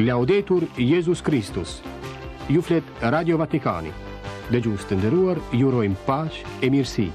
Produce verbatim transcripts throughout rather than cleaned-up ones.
Laudetur Jesus Christus. Ju flet Radio Vatikani. Dëgjues të nderuar, ju urojmë paqë e mirësi.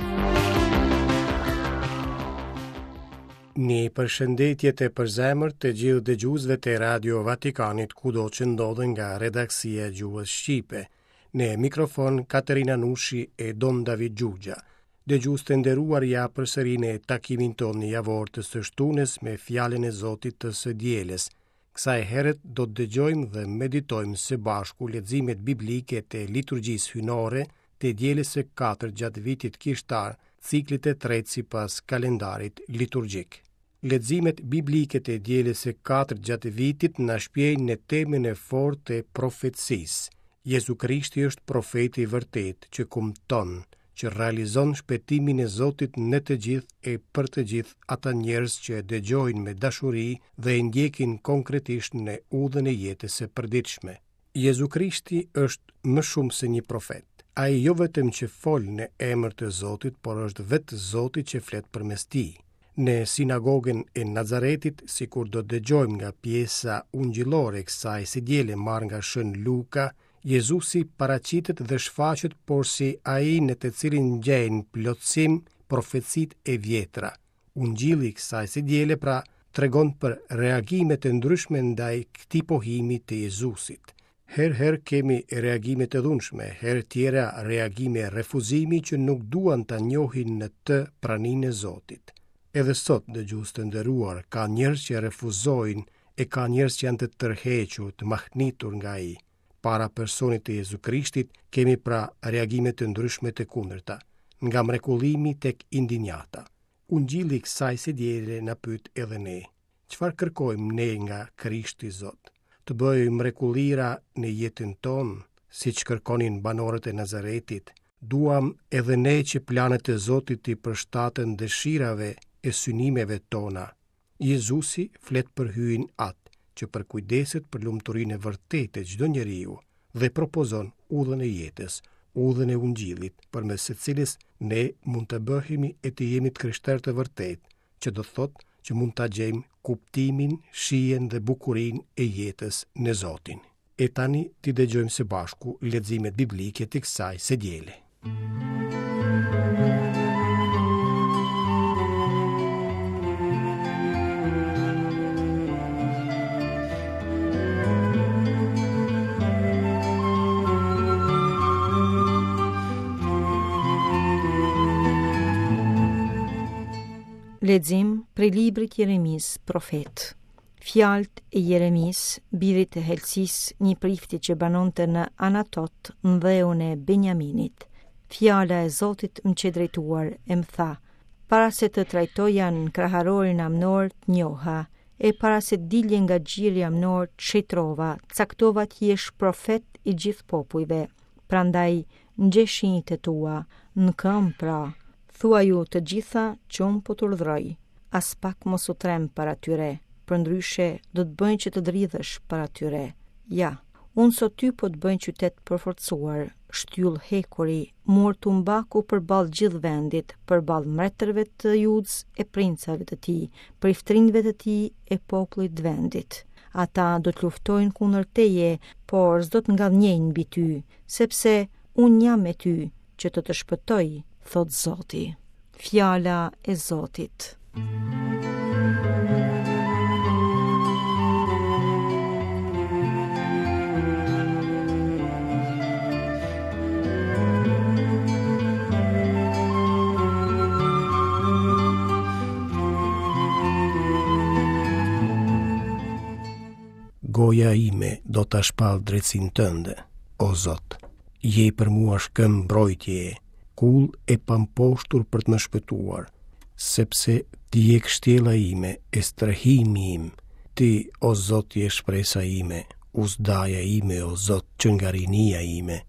Një përshëndetje të përzemërt të gjithë dëgjuesve të Radio Vatikanit kudo që ndodhen nga redaksia e gjuhës shqipe. Në mikrofon Katerina Nushi e Don David Gjugja. Dëgjues të nderuar, ja përsëri në takimin tonë javor të së shtunës me fjalën e Zotit të së dielës. Kësaj herët do të dëgjojmë dhe meditojmë së bashku leximet biblike të liturgjisë hynore të dielës së katërt gjatë vitit kishtar, ciklit e tretë sipas kalendarit liturgjik. Leximet biblike të dielës së katërt gjatë vitit na shpjegojnë në temën e fortë të profecisë. Jezu Krishti është profeti i vërtet që kumton, që realizon shpëtimin e Zotit në të gjithë e për të gjithë ata njerëz që dëgjojnë me dashuri dhe e ndjekin konkretisht në udhën e jetës së përditshme. Jezu Krishti është më shumë se një profet. Ai jo vetëm që fol në emër të Zotit, por është vetë Zoti që flet përmes tij. Në sinagogën e Nazaretit, sikur do dëgjojmë nga pjesa ungjillore e kësaj së diele marrë nga Shën Luka, Jezusi paraqitet dhe shfaqet por si ai në të cilin gjejnë plotësim profecitë e vjetra. Ungjilli i kësaj së diele pra tregon për reagime të ndryshme ndaj këtij pohimi të Jezusit. Herë-herë kemi reagime të dhunshme, herë tjera reagime refuzimi që nuk duan ta njohin në të praninë e Zotit. Edhe sot, dëgjues të nderuar, ka njerëz që refuzojnë e ka njerëz që janë të tërhequr, të mahnitur nga ai. Para personit të Jezu Krishtit kemi pra reagime të ndryshme të kundërta, nga mrekullimi tek indinjata. Ungjilli i kësaj së diele na pyet edhe ne: çfarë kërkojmë ne nga Krishti Zot? Të bëjë mrekullira në jetën tonë, siç kërkonin banorët e Nazaretit? Duam edhe ne që planet e Zotit i përshtaten dëshirave e synimeve tona. Jezusi flet për hyn atë që përkujdeset për lumturinë e vërtetë të çdo njeriu dhe propozon udhën e jetës, udhën e ungjillit, përmes së cilës ne mund të bëhemi e të jemi të krishterë të vërtetë, që do thotë që mund ta gjejmë kuptimin, shijen dhe bukurinë e jetës në Zotin. E tani ti dëgjojmë së bashku leximet biblike të kësaj së diele. Lexim prej librit Jeremis, profet. Fjalët e Jeremis, birit të Helcis, një prifti që banonte në Anatot, në dheun e Benjaminit. Fjala e Zotit më që drejtuar e më tha: para se të trajtoja në kraharorin amnor të njoha, e para se dilje nga gjiri amnor të shetrova, caktova të jesh profet i gjithë popujve. Prandaj, ngjesh shinjtë e tua, në këmbë pra, thua ju të gjitha që unë po të urdhroj, as pak mos u trem para tyre, përndryshe do të bëjnë që të dridhësh para tyre. Ja, unë sot ty po të bëjnë qytet përforcuar, shtyll hekuri, mur të mbaku përballë gjithë vendit, përballë mbretërve të Judës e princave të tij, priftrinjve të tij e popullit të vendit. Ata do të luftojnë kundër teje, por s'do të ngallnjejnë mbi ty, sepse unë jam me ty që të të shpëtoj, thot Zoti. Fjala e Zotit. Goja ime do ta shpall drejtsinë tënde, o Zot. Je për mua shkëm mbrojtje, kull e pamposhtur për të më shpëtuar, sepse ti je kështjella ime, e strehimi im. Ti, o Zot, je shpresa ime, uzdaja ime, o Zot, që nga rinia ime.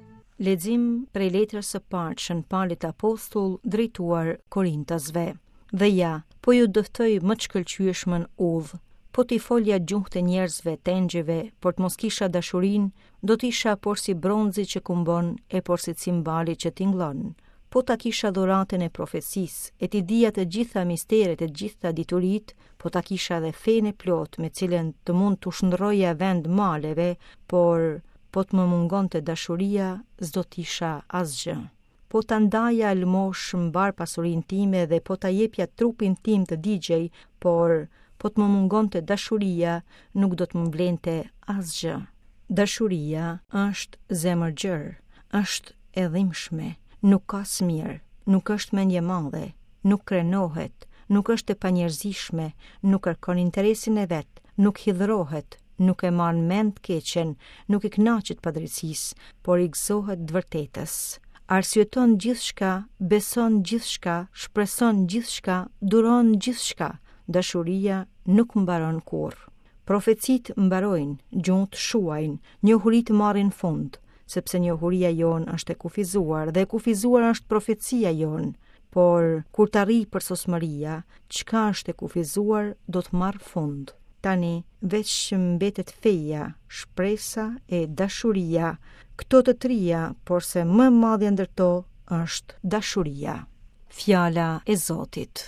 Lexim prej letrës së parë Shën Paulit Apostull drejtuar Korintasve. Dhe ja, po ju dëftoj më të shkëlqyeshmën udhë, po t'i folja gjuhë të njerëzve, tengjeve, por të mos kisha dashurin, do t'isha por si bronzi që kumbon e por si cimbali që tinglon. Po ta kisha dhuratën e profecis, e t'i dija të gjitha misteret e gjitha diturit, po ta kisha dhe fene plot me cilën të mund të shndroja vend maleve, por po të më mungon të dashuria, s'do t'isha asgjë. Po ta ndaja almosh mbar pasurin time dhe po ta jepja trupin tim të digjej, por po të më mungon të dashuria, nuk do të më blente asgjë. Dashuria është zemërgjër, është e dhimbshme, nuk ka smir, nuk është mendje madhe, nuk krenohet, nuk është e panjerëzishme, nuk kërkon interesin e vet, nuk hidhrohet, nuk e marrë mend keqen, nuk i kënaqet padrejtisë, por i gëzohet të vërtetës. Arsyeton gjithçka, beson gjithçka, shpreson gjithçka, duron gjithçka. Dashuria nuk mbaron kurrë. Profecit mbarojnë, gjuhët shuajnë, njohurit marrin fund, sepse njohuria jon është e kufizuar dhe e kufizuar është profecia jon. Por kur të arri për sosmëria, çka është e kufizuar do të marrë fund. Tani veç mbetet feja, shpresa e dashuria, këto të trija, por se më madhja ndër to është dashuria. Fjala e Zotit.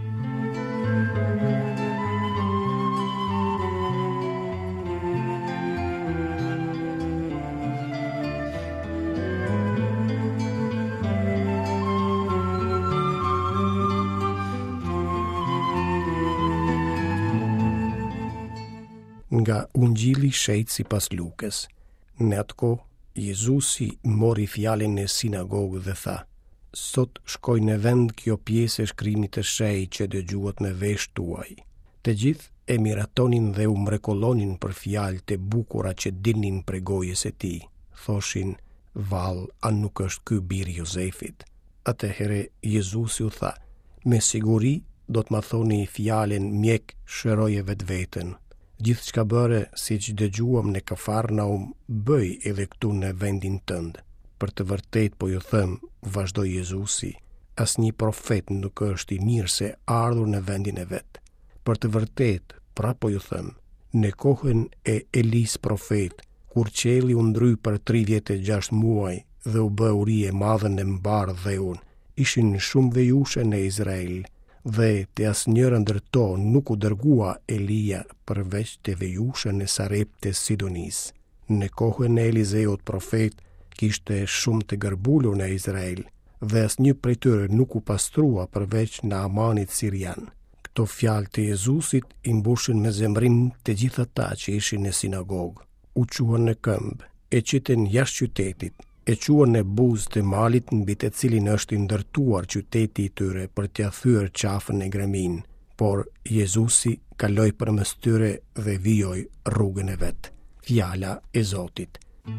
Nga Ungjilli shejt sipas Lukës. Në atë kohë, Jezusi mori fjalën në sinagogë dhe tha: Sot shkoj në vend kjo pjesë e shkrimit të shenjtë që dëgjuat në vesh tuaj. Të gjithë e miratonin dhe u mrekullonin për fjalë të bukura që dilnin prej gojës së tij. Thoshin: Vall, a nuk është ky biri i Jozefit? Atëherë Jezusi u tha: Me siguri do të më thoni fjalën mjek shëroje vetveten. Gjithçka bëre siç dëgjuam në Kafarnaum, bëj edhe këtu në vendin tënd. Për të vërtet po ju them, vazhdoi Jezusi, asnjë profet nuk është i mirë se ardhur në vendin e vet. Për të vërtet, pra po ju them, në kohën e Elis profet, kur qeli u ndry për tridhjetë e gjashtë muaj dhe u bë uri e madhe në mbar dheun, ishin shumë vejushe në Izrael, dhe të asnjëra ndër to nuk u dërgua Elia përveç të vejushe në Sareptë të Sidonis. Në kohën e Elizeut profet kishte shumë të gërbulur në Izrael, dhe asnjë prej tyre nuk u pastrua përveç Naamanit Sirian. Këto fjalë të Jezusit i mbushin me zemrim të gjithë ata që ishin në sinagogë. U quan në këmbë, e qiten jashtë qytetit, e quan në buzë të malit mbi të cilin është i ndërtuar qyteti i tyre për t'ia thyer qafën e gremin, por Jezusi kaloi përmes tyre dhe vijoi rrugën e vet. Fjala e Zotit.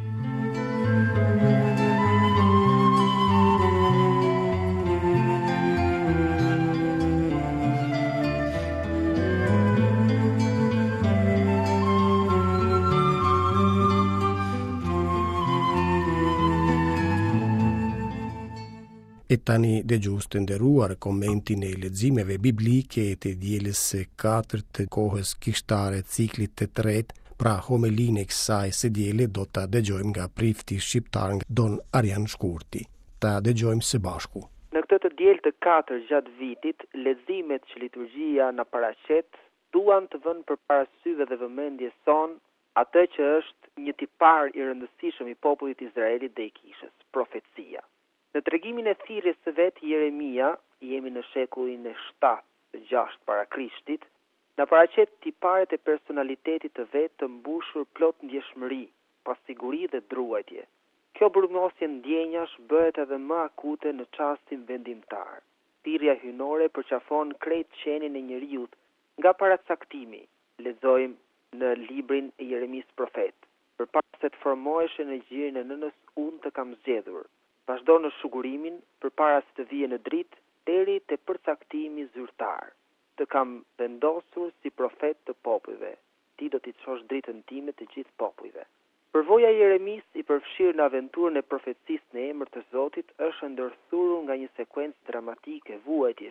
E tani dëgjues të nderuar komentin e leximeve biblike të dielës së katërt të kohës kishtare ciklit të tretë, pra homilinë e kësaj së diele do ta dëgjojmë nga prifti shqiptar Don Arjan Shkurti. Ta dëgjojmë së bashku. Në këtë të diel të katër gjatë vitit, leximet që liturgjia na paraqet duan të vënë përpara syve dhe vëmendjes son atë që është një tipar i rëndësishëm i popullit izraelit dhe i kishës, profecia. Në tregimin e thirrjes së vet Jeremia, jemi në shekullin e shtatë të gjashtë para Krishtit, na paraqet tiparet e personalitetit të vet të mbushur plot ndjeshmëri, pasiguri dhe druajtje. Kjo burgosje ndjenjash bëhet edhe më akute në çastin vendimtar. Thirrja hyjnore përqafon krejt qenin e njeriut nga paracaktimi. Lexojmë në librin e Jeremis profet. Përpara se të formohesh në gjirin e nënës, unë të kam zgjedhur. Vazhdo në shugurimin përpara se të vijë në dritë deri te përcaktimi zyrtar. Të kam vendosur si profet të popujve. Ti do t'i çosh dritën time të gjithë popujve. Përvoja e Jeremis i përfshirë në aventurën e profecisë në emër të Zotit është ndërthurur nga një sekuencë dramatike vuajtjesh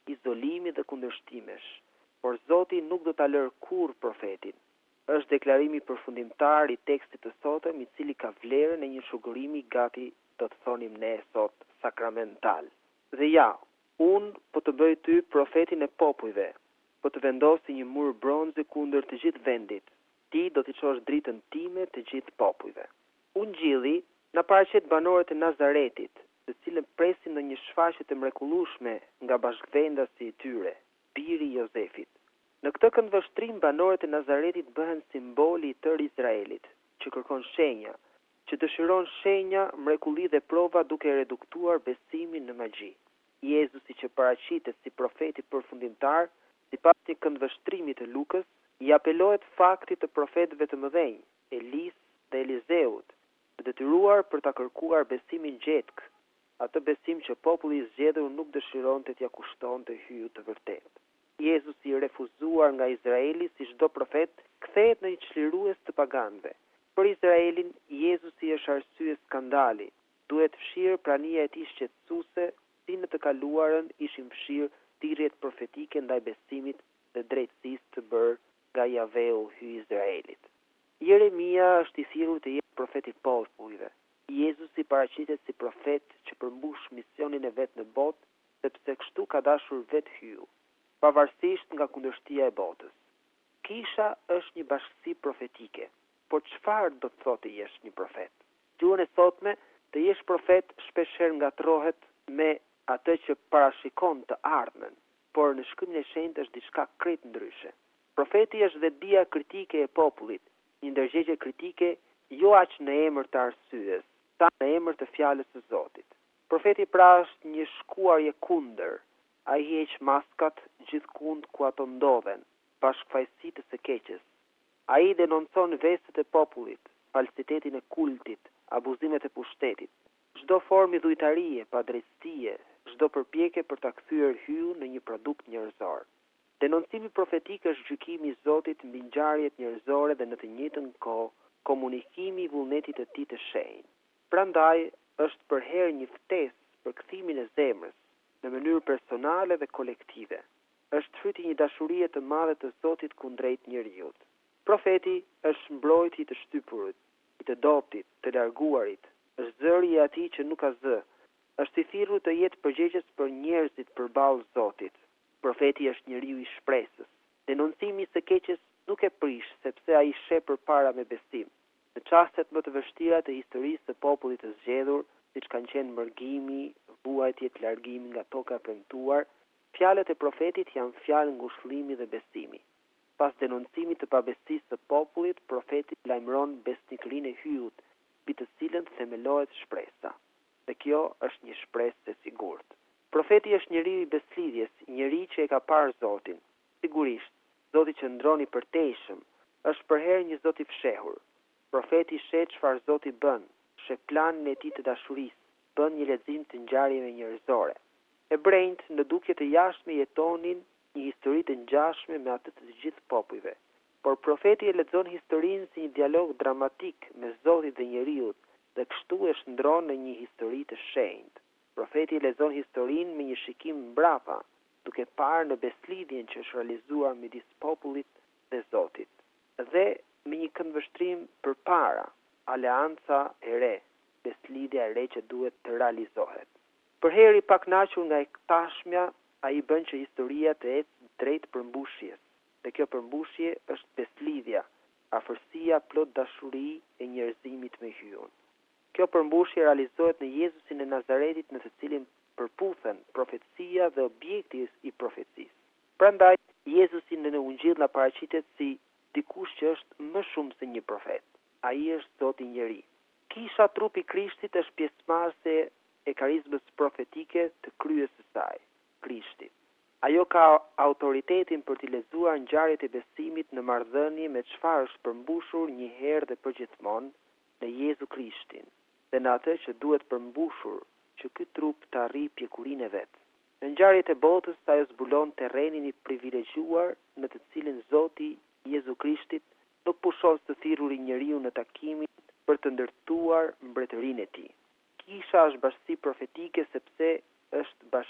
izolimi dhe kundërshtimesh. Por Zoti nuk do ta lërë kurrë profetin. Është deklarimi përfundimtar i tekstit të sotëm, i cili ka vlerën e një shugërimi gati, do të thonim ne sot, sakramental. Dhe ja, unë po të bëj ty profetin e popujve, po të vendosi një mur bronzi kundër të gjithë vendit. Ti do t'i çosh dritën time të gjithë popujve. Unë gjilli na paraqet banorët e Nazaretit, të cilën presin në një shfaqje të mrekullueshme nga bashkëvendasi i tyre, biri i Jozefit. Në këtë këndvështrim banorët e Nazaretit bëhen simboli i tërë Izraelit, që kërkon shenja, që dëshiron shenja, mrekulli dhe prova duke reduktuar besimin në magji. Jezusi që paraqitet si profeti përfundimtar, sipas një këndvështrimi të Lukës, i apelohet faktit të profetëve të mëdhenj, Elis dhe Elizeut, të detyruar për ta kërkuar besimin gjetk, atë besim që populli i zgjedhur nuk dëshironte t'ia kushtonte hyjut të vërtetë. Jezusi i refuzuar nga Izraeli si çdo profet kthehet në një çlirues të paganëve. Për Izraelin, Jezusi është arsye skandali. Duhet fshirë prania e tij shqetësuese, si në të kaluarën ishin fshirë thirrjet profetike ndaj besimit dhe drejtësisë të bërë nga Javeu hy Izraelit. Jeremia është i thirrur të jetë profeti i popujve. Jezusi paraqitet si profet që përmbush misionin e vet në botë, sepse kështu ka dashur vetë hyu, pavarësisht nga kundërshtia e botës. Kisha është një bashkësi profetike, por çfarë do të thotë të jesh një profet? Gjuhën e sotme, të jesh profet shpeshherë ngatrohet me atë që parashikon të ardhmen, por në shkrimin e shenjtë është diçka krejt ndryshe. Profeti është vetdia kritike e popullit, një ndërgjegje kritike jo aq në emër të arsyes, sa në emër të fjalës së Zotit. Profeti pra është një shkuarje kundër, ai heq maskat gjithkund ku ato ndodhen, bashkëfaqësitë së keqes. Ai denoncon vestet e popullit, falsitetin e kultit, abuzimet e pushtetit, çdo formë dhujtarie, padrejtësie, çdo përpjekje për ta kthyer hyun në një produkt njerëzor. Denoncimi profetik është gjykimi i Zotit mbi ngjarjet njerëzore dhe në të njëjtën kohë komunikimi i vullnetit të tij të shenjtë. Prandaj është përherë një ftesë për kthimin e zemrës në mënyrë personale dhe kolektive. Është fryti një dashurie të madhe të Zotit kundrejt njeriu. Profeti është mbrojtje i të shtypurit, i të dobtit, të larguarit, është zëri i atij që nuk ka zë. Është i thirrur të jetë përgjegjës për njerëzit përballë Zotit. Profeti është njeriu i shpresës. Denoncimi i së keqes nuk e prish sepse ai sheh përpara me besim. Në çastet më të vështira të historisë së popullit të zgjedhur, siç kanë qenë mërgimi, vuajtjet, largimi nga toka e premtuar, fjalët e profetit janë fjalë ngushëllimi dhe besimi. Pas denoncimit të pabesisë së popullit, profeti lajmëron besnikërinë e hyjut, mbi të cilën themelohet shpresa. Dhe kjo është një shpresë e sigurt. Profeti është njeriu i beslidhjes, njeri që e ka parë Zotin. Sigurisht, Zoti që ndron i përtejshëm, është përherë një Zot i fshehur. Profeti sheh çfarë Zoti bën, sheh planin e tij të dashurisë, bën një lexim të ngjarjeve njerëzore. Hebrejt në dukje të jashtme jetonin një histori të ngjashme me atë të gjithë popujve. Por profeti e lexon historinë si një dialog dramatik me Zotin dhe njeriu, dhe kështu e shndron në një histori të shenjtë. Profeti lexon historinë me një shikim mbrapa, duke parë në beslidhjen që është realizuar midis popullit dhe Zotit. Dhe me një këndvështrim përpara, aleanca e re, beslidhja e re që duhet të realizohet. Për herë i paknaqur nga e tashmja, ai bën që historia të ecë drejt përmbushjes. Dhe kjo përmbushje është beslidhja, afërsia plot dashuri e njerëzimit me hyjun. Kjo përmbushje realizohet në Jezusin e Nazaretit, në të cilin përputhen profecia dhe objekti i profecisë. Prandaj Jezusi në Ungjil na paraqitet si dikush që është më shumë se një profet. Ai është Zoti i njeri. Kisha trupi i Krishtit është pjesëmarrëse e karizmës profetike të kryes së saj, Krishti. Ajo ka autoritetin për t'i lexuar ngjarjet e besimit në marrëdhënie me çfarë është përmbushur një herë dhe përgjithmonë në Jezu Krishtin, dhe në atë që duhet përmbushur që ky trup të arrijë pjekurinë e vet. Në ngjarjet e botës ajo zbulon terrenin i privilegjuar në të cilin Zoti Jezu Krishtit nuk pushon të thirrurin njeriu në takimin për të ndërtuar mbretërinë e tij. Kisha është bashkësi profetike sepse është bashkësi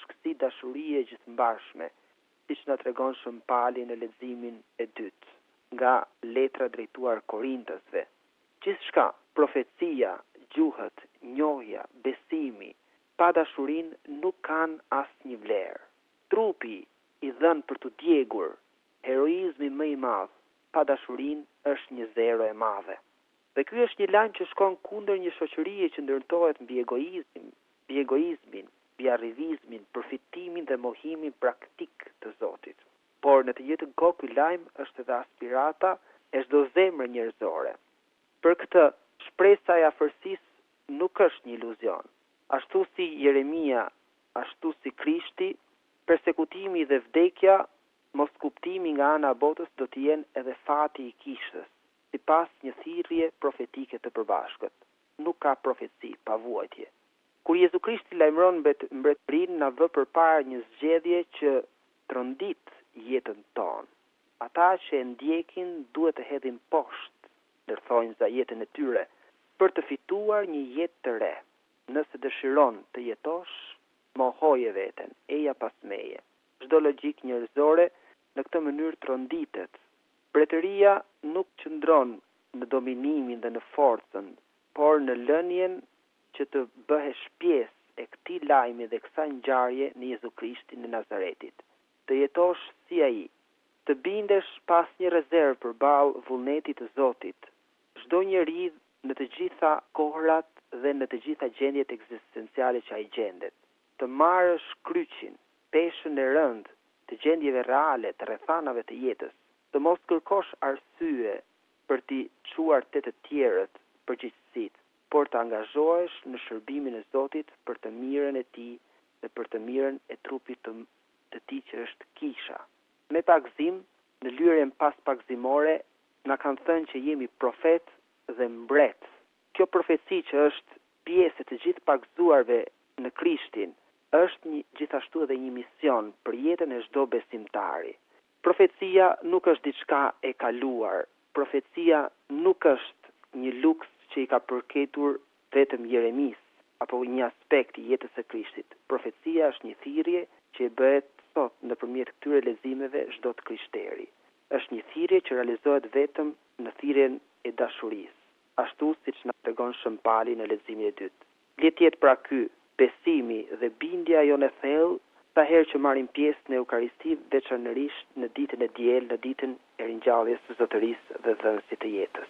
dashurie gjithëmbarshme, siç na tregon Shën Pali në leximin e dytë nga letra drejtuar Korintësve. Gjithçka, profecia, gjuhët, njohja, besimi, pa dashurinë nuk kanë asnjë vlerë. Trupi i dhënë për të djegur, heroizmi më i madh, pa dashurinë është një zero e madhe. Dhe ky është një lajm që shkon kundër një shoqërie që ndërtohet mbi egoizmin, mbi egoizmin, mbi arrivizmin, përfitimin dhe mohimin praktik të Zotit. Por në të njëjtën kohë ky lajm është edhe aspirata e çdo zemre njerëzore. Për këtë, shpresa e afërsisë nuk është një iluzion. Ashtu si Jeremia, ashtu si Krishti, persekutimi dhe vdekja, mos kuptimi nga ana e botës do të jenë edhe fati i kishës, sipas një thirrje profetike të përbashkët. Nuk ka profeci pa vuajtje. Kur Jezu Krishti lajmëron mbretërinë, na vë përpara një zgjedhje që trondit jetën tonë. Ata që e ndjekin duhet të hedhin poshtë, ndërthojnë za jetën e tyre, për të fituar një jetë të re. Nëse dëshiron të jetosh, mohoje veten, eja pas meje. Çdo logjik njerëzore në këtë mënyrë tronditet. Mbretëria nuk qëndron në dominimin dhe në forcën, por në lënien që të bëhesh pjesë e këtij lajmi dhe kësaj ngjarje në Jezu Krishtin e Nazaretit. Të jetosh si ai, të bindesh pas një rezervë përballë vullnetit të Zotit. Çdo njeri në të gjitha kohrat dhe në të gjitha gjendjet ekzistenciale që ai gjendet, të marrësh kryqin, peshën e rëndë të gjendjeve reale, të rrethanave të jetës, të mos kërkosh arsye për t'i çuar te të tjerët përgjegjësitë, por të angazhohesh në shërbimin e Zotit për të mirën e tij dhe për të mirën e trupit të, të tij që është kisha. Me pagzim, në lyrjen pas pagzimore, na kanë thënë që jemi profet dhe mbret. Kjo profeci që është pjesë e të gjithë pagzuarve në Krishtin, është një, gjithashtu edhe një mision për jetën e çdo besimtari. Profecia nuk është diçka e kaluar. Profecia nuk është një luks që i ka përketur vetëm Jeremis apo një aspekt i jetës së Krishtit. Profecia është një thirrje që bëhet sot nëpërmjet këtyre leximeve çdo të krishteri. Është një thirrje që realizohet vetëm në thirrjen e dashurisë, ashtu siç na tregon Shën Pali në leximin e dytë. Le të jetë pra ky besimi dhe bindja jonë e thellë sa herë që marrim pjesë në Eukaristi, veçanërisht në ditën e diel, në ditën e ringjalljes së Zotërisë dhe dhënësit të jetës.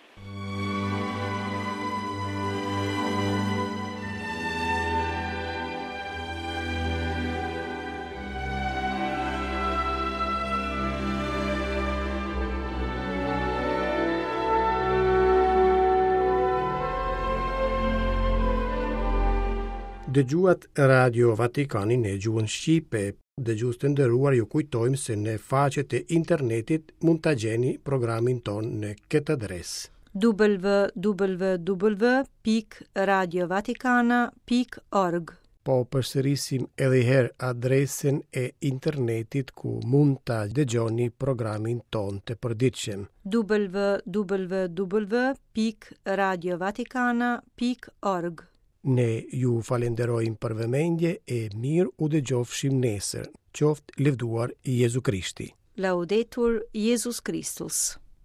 Dëgjuat Radio Vatikanin e gjuhën Shqipe. Dëgjues të nderuar, ju kujtojmë se në faqet e internetit mund ta gjeni programin ton në këtë adresë: w w w pikë radio vatikana pikë org. Po përsërisim edhe herë adresën e internetit ku mund ta dëgjoni programin ton të përditshëm: w w w pikë radio vatikana pikë org. Ne ju falenderojmë për vëmendje e mirë u dëgjofshim nesër. Qoftë lëvduar Jezu Krishti. Laudetur Jesus Christus.